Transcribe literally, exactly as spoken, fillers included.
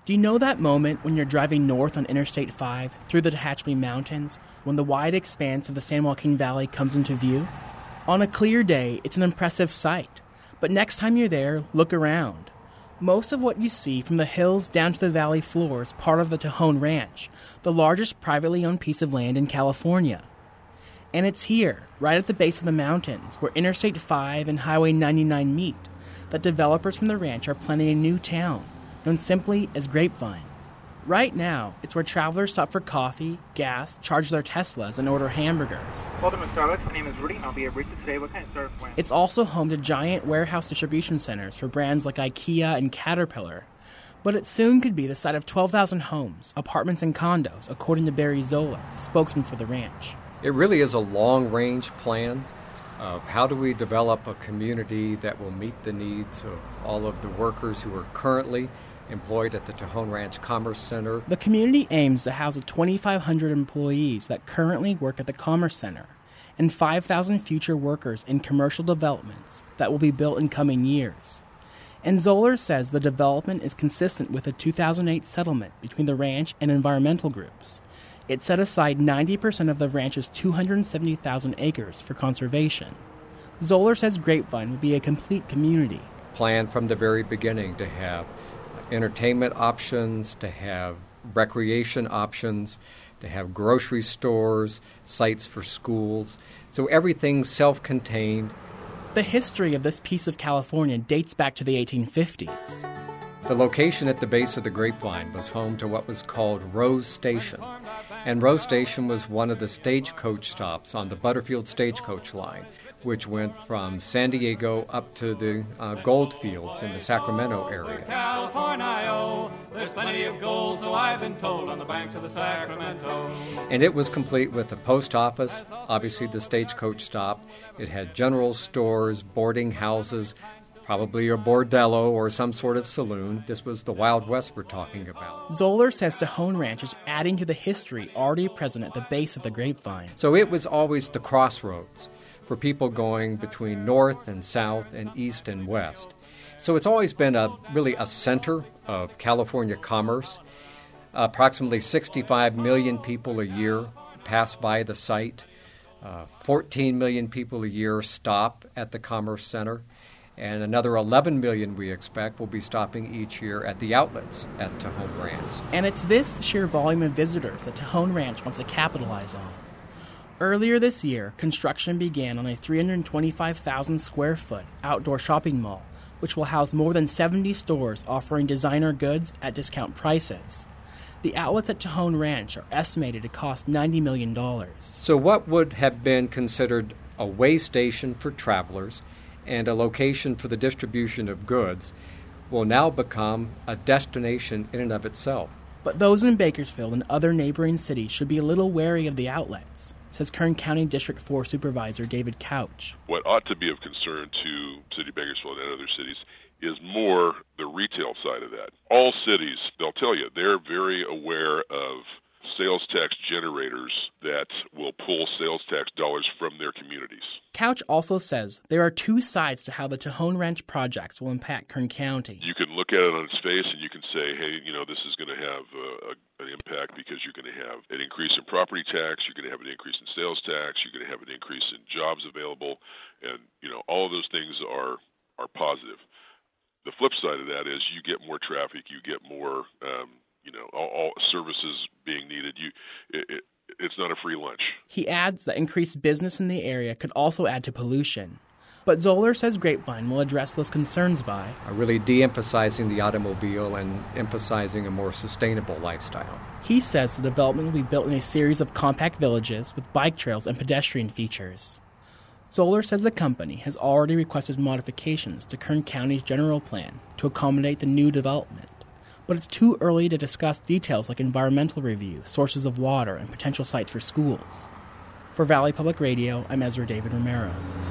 Do you know that moment when you're driving north on Interstate five through the Tehachapi Mountains when the wide expanse of the San Joaquin Valley comes into view? On a clear day, it's an impressive sight. But next time you're there, look around. Most of what you see from the hills down to the valley floor is part of the Tejon Ranch, the largest privately owned piece of land in California. And it's here, right at the base of the mountains, where Interstate five and Highway ninety-nine meet, that developers from the ranch are planning a new town, known simply as Grapevine. Right now, it's where travelers stop for coffee, gas, charge their Teslas, and order hamburgers. Welcome to Starbucks. My name is Rudy, and I'll be your barista today. What kind of service plan? It's also home to giant warehouse distribution centers for brands like IKEA and Caterpillar. But it soon could be the site of twelve thousand homes, apartments, and condos, according to Barry Zoller, spokesman for the ranch. It really is a long-range plan of how do we develop a community that will meet the needs of all of the workers who are currently employed at the Tejon Ranch Commerce Center. The community aims to house the twenty-five hundred employees that currently work at the Commerce Center and five thousand future workers in commercial developments that will be built in coming years. And Zoller says the development is consistent with a two thousand eight settlement between the ranch and environmental groups. It set aside ninety percent of the ranch's two hundred seventy thousand acres for conservation. Zoller says Grapevine will be a complete community. Planned from the very beginning to have entertainment options, to have recreation options, to have grocery stores, sites for schools. So everything's self-contained. The history of this piece of California dates back to the eighteen fifties. The location at the base of the Grapevine was home to what was called Rose Station. And Rose Station was one of the stagecoach stops on the Butterfield stagecoach line, which went from San Diego up to the uh, gold fields in the Sacramento area. California, there's plenty of gold, so I've been told, on the banks of the Sacramento. And it was complete with the post office, obviously the stagecoach stop. It had general stores, boarding houses, probably a bordello or some sort of saloon. This was the Wild West we're talking about. Zoller says Tejon Ranch is adding to the history already present at the base of the Grapevine. So it was always the crossroads for people going between north and south and east and west. So it's always been a really a center of California commerce. Approximately sixty-five million people a year pass by the site. Uh, fourteen million people a year stop at the Commerce Center. And another eleven million, we expect, will be stopping each year at the outlets at Tejon Ranch. And it's this sheer volume of visitors that Tejon Ranch wants to capitalize on. Earlier this year, construction began on a three hundred twenty-five thousand square foot outdoor shopping mall, which will house more than seventy stores offering designer goods at discount prices. The outlets at Tejon Ranch are estimated to cost ninety million dollars. So what would have been considered a way station for travelers and a location for the distribution of goods will now become a destination in and of itself. But those in Bakersfield and other neighboring cities should be a little wary of the outlets, says Kern County District four Supervisor David Couch. What ought to be of concern to City of Bakersfield and other cities is more the retail side of that. All cities, they'll tell you, they're very aware of sales tax generators that will pull sales tax dollars from their communities. Couch also says there are two sides to how the Tejon Ranch projects will impact Kern County. You can look at it on its face and you can say, hey, you know, this is going to have a, a, an impact because you're going to have an increase in property tax, you're going to have an increase in sales tax, you're going to have an increase in jobs available, and, you know, all of those things are, are positive. The flip side of that is you get more traffic, you get more um, you know, all, all services being needed. You, it, it, it's not a free lunch. He adds that increased business in the area could also add to pollution. But Zoller says Grapevine will address those concerns by really de-emphasizing the automobile and emphasizing a more sustainable lifestyle. He says the development will be built in a series of compact villages with bike trails and pedestrian features. Zoller says the company has already requested modifications to Kern County's general plan to accommodate the new development. But it's too early to discuss details like environmental review, sources of water, and potential sites for schools. For Valley Public Radio, I'm Ezra David Romero.